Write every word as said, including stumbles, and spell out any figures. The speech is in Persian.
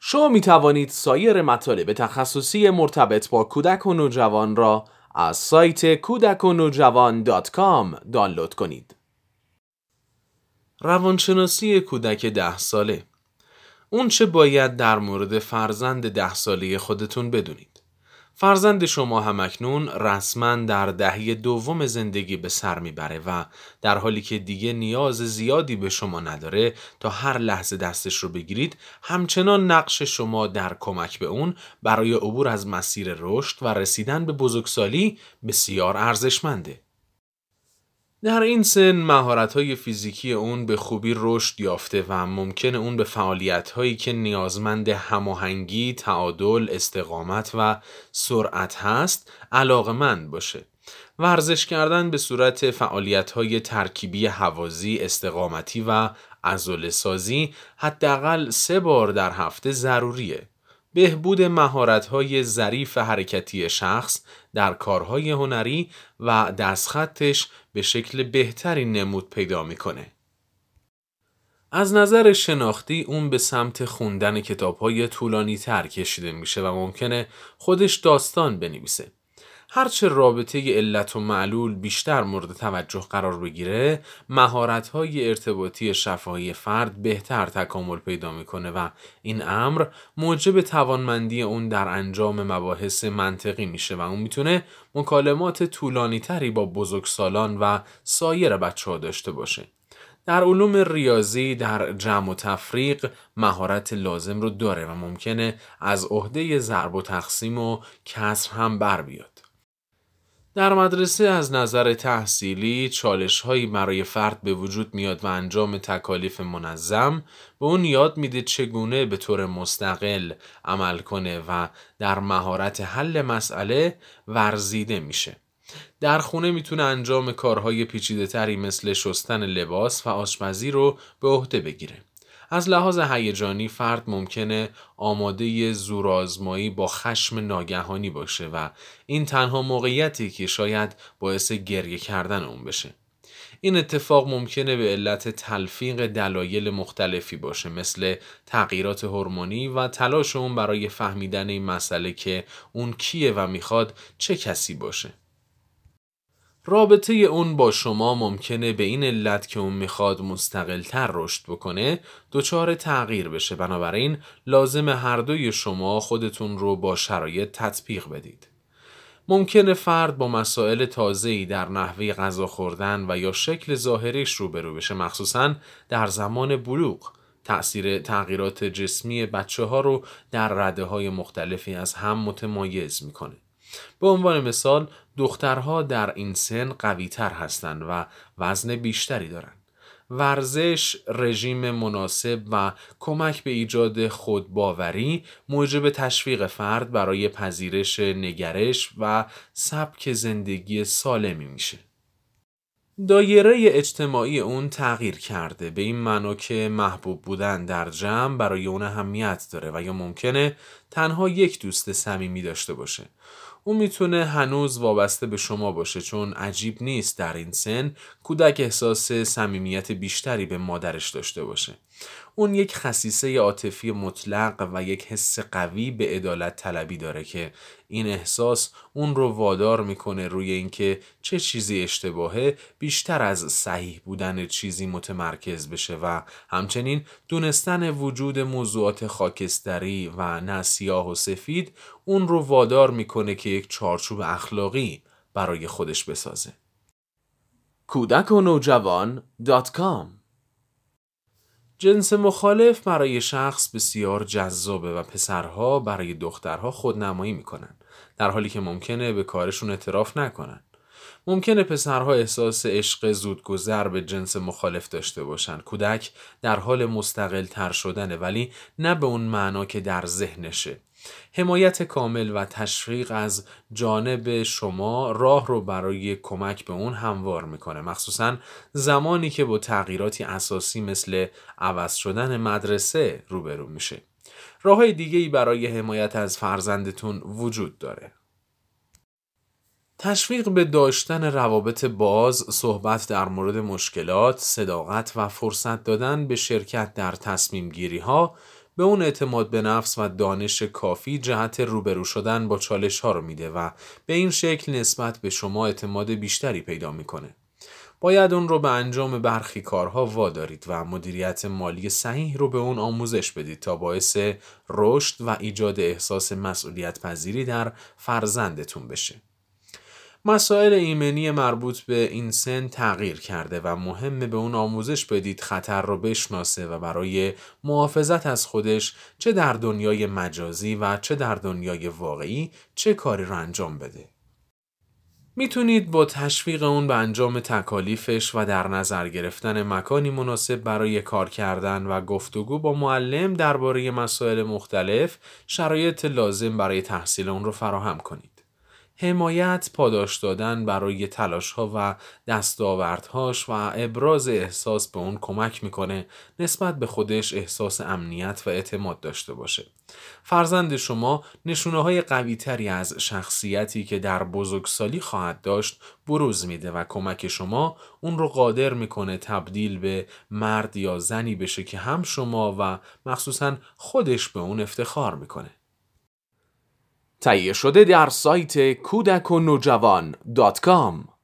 شما می توانید سایر مطالب تخصصی مرتبط با کودک و نوجوان را از سایت کودک و نوجوان دات کام دانلود کنید. روانشناسی کودک ده ساله. اون چه باید در مورد فرزند ده ساله خودتون بدونید. فرزند شما همکنون رسما در دهه دوم زندگی به سر میبره و در حالی که دیگه نیاز زیادی به شما نداره تا هر لحظه دستش رو بگیرید، همچنان نقش شما در کمک به اون برای عبور از مسیر رشد و رسیدن به بزرگسالی بسیار ارزشمنده. در این سن مهارت‌های فیزیکی اون به خوبی رشد یافته و ممکنه اون به فعالیت‌هایی که نیازمند هماهنگی، تعادل، استقامت و سرعت هست علاقه‌مند باشه. ورزش کردن به صورت فعالیت‌های ترکیبی هوازی، استقامتی و عضله‌سازی حداقل سه بار در هفته ضروریه. بهبود مهارت‌های ظریف حرکتی شخص در کارهای هنری و دستخطش به شکل بهتری نمود پیدا میکنه. از نظر شناختی اون به سمت خوندن کتاب‌های طولانی تر کشیده میشه و ممکنه خودش داستان بنویسه. هرچه رابطه علت و معلول بیشتر مورد توجه قرار بگیره، مهارت‌های ارتباطی شفاهی فرد بهتر تکامل پیدا میکنه و این امر موجب توانمندی اون در انجام مباحث منطقی میشه و اون میتونه مکالمات طولانی تری با بزرگسالان و سایر بچه‌ها داشته باشه. در علوم ریاضی در جمع و تفریق مهارت لازم رو داره و ممکنه از عهده ضرب و تقسیم و کسر هم بر بیاد. در مدرسه از نظر تحصیلی چالش‌هایی برای فرد به وجود میاد و انجام تکالیف منظم به اون یاد میده چگونه به طور مستقل عمل کنه و در مهارت حل مسئله ورزیده میشه. در خونه میتونه انجام کارهای پیچیده‌تری مثل شستن لباس و آشپزی رو به عهده بگیره. از لحاظ هیجانی فرد ممکنه آماده زورآزمایی با خشم ناگهانی باشه و این تنها موقعیتی که شاید باعث گریه کردن اون بشه. این اتفاق ممکنه به علت تلفیق دلایل مختلفی باشه، مثل تغییرات هورمونی و تلاش اون برای فهمیدن این مسئله که اون کیه و میخواد چه کسی باشه. رابطه اون با شما ممکنه به این علت که اون میخواد مستقل‌تر رشد بکنه دچار تغییر بشه. بنابراین لازم هر دوی شما خودتون رو با شرایط تطبیق بدید. ممکنه فرد با مسائل تازه‌ای در نحوه غذا خوردن و یا شکل ظاهریش روبرو بشه، مخصوصاً در زمان بلوغ. تأثیر تغییرات جسمی بچه‌ها رو در رده‌های مختلفی از هم متمایز میکنه. به عنوان مثال دخترها در این سن قوی‌تر هستند و وزن بیشتری دارند. ورزش، رژیم مناسب و کمک به ایجاد خودباوری موجب تشویق فرد برای پذیرش نگرش و سبک زندگی سالمی میشه. دایره اجتماعی اون تغییر کرده، به این معنا که محبوب بودن در جمع برای اون اهمیت داره و یا ممکنه تنها یک دوست صمیمی داشته باشه. اون میتونه هنوز وابسته به شما باشه، چون عجیب نیست در این سن کودک احساس صمیمیت بیشتری به مادرش داشته باشه. اون یک خصیصه عاطفی مطلق و یک حس قوی به عدالت طلبی داره که این احساس اون رو وادار میکنه روی اینکه چه چیزی اشتباهه بیشتر از صحیح بودن چیزی متمرکز بشه و همچنین دونستن وجود موضوعات خاکستری و نه سیاه و سفید اون رو وادار میکنه که یک چارچوب اخلاقی برای خودش بسازه. کودک و نوجوان دات کام. جنس مخالف برای شخص بسیار جذابه و پسرها برای دخترها خودنمایی میکنن، در حالی که ممکنه به کارشون اعتراف نکنن. ممکنه پسرها احساس عشق زودگذر به جنس مخالف داشته باشن. کودک در حال مستقل تر شدنه، ولی نه به اون معنا که در ذهنشه. حمایت کامل و تشویق از جانب شما راه رو برای کمک به اون هموار میکنه، مخصوصا زمانی که با تغییراتی اساسی مثل عوض شدن مدرسه روبرو میشه. راههای دیگه‌ای برای حمایت از فرزندتون وجود داره. تشویق به داشتن روابط باز، صحبت در مورد مشکلات، صداقت و فرصت دادن به شرکت در تصمیم گیری ها به اون اعتماد به نفس و دانش کافی جهت روبرو شدن با چالش ها رو میده و به این شکل نسبت به شما اعتماد بیشتری پیدا میکنه. باید اون رو به انجام برخی کارها وادارید و مدیریت مالی صحیح رو به اون آموزش بدید تا باعث رشد و ایجاد احساس مسئولیت پذیری در فرزندتون بشه. مسائل ایمنی مربوط به این سن تغییر کرده و مهمه به اون آموزش بدید خطر رو بشناسه و برای محافظت از خودش چه در دنیای مجازی و چه در دنیای واقعی چه کاری رو انجام بده. میتونید با تشویق اون به انجام تکالیفش و در نظر گرفتن مکانی مناسب برای کار کردن و گفتگو با معلم درباره مسائل مختلف شرایط لازم برای تحصیل اون رو فراهم کنید. حمایت، پاداش دادن برای تلاش‌ها و دستاوردهاش و ابراز احساس به اون کمک میکنه نسبت به خودش احساس امنیت و اعتماد داشته باشه. فرزند شما نشونه‌های قوی‌تری از شخصیتی که در بزرگسالی خواهد داشت بروز میده و کمک شما اون رو قادر میکنه تبدیل به مرد یا زنی بشه که هم شما و مخصوصاً خودش به اون افتخار میکنه. تهیه شده در سایت کودک و نوجوان دات کام